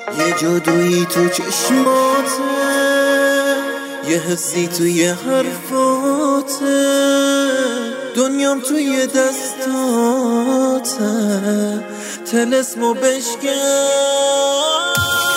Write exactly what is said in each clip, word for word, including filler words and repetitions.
یه جادویی تو چشماته، یه حسی توی حرفاته، دنیام توی دستاته، طلسمو بشکن.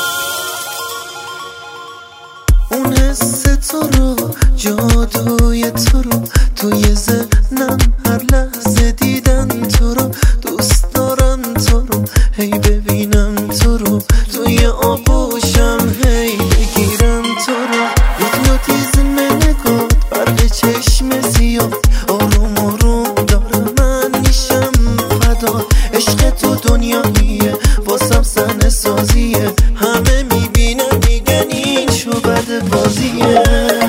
اون حس تو رو، جادوی تو رو، توی ذهنم هر لحظه دیدن تو رو، دوست دارم تو رو، هی ببینم تو رو، توی آغوشم هی بگیرم تو رو. هیپنوتیزم نگات، برق چشم سیاه، آروم آروم داره من میشم فدا. عشق تو دنیاییه، واسم سن سازیه، همه میبینن میگن این شو بد بازیه.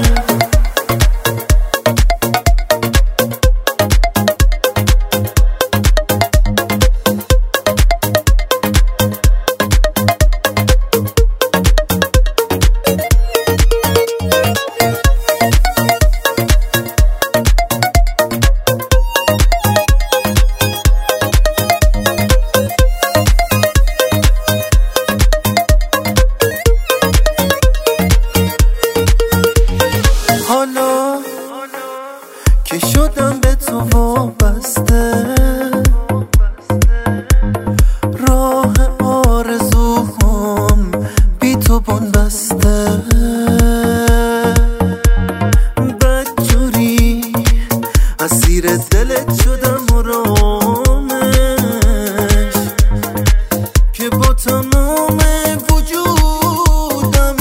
حالا که شدم به تو وابسته، راه آرزوهام بی تو بنبسته، بدجوری اسیر دلت شدم و رامش، که با تمام وجودم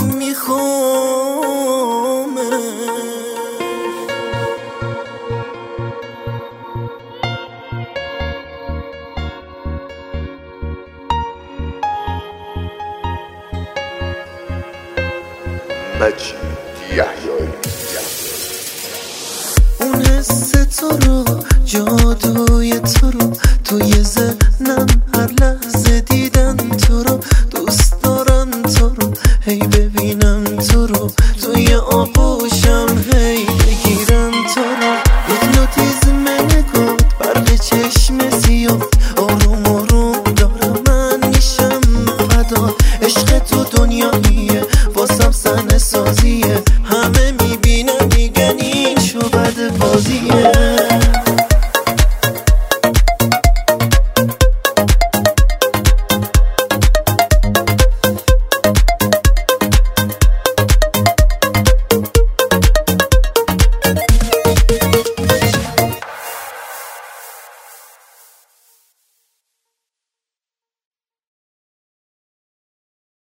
میخوامش. مجید یحیایی. اون حس تو رو، جادوی تو رو، توی ذهنم هر لحظه دیدن تو رو، دوست دارم تو رو، هی ببینم تو رو، توی آغوشم هی بگیرم تو رو. هیپنوتیزم نگات، برق چشم سیاه، آروم آروم داره من میشم فدا. عشق تو دنیاییه،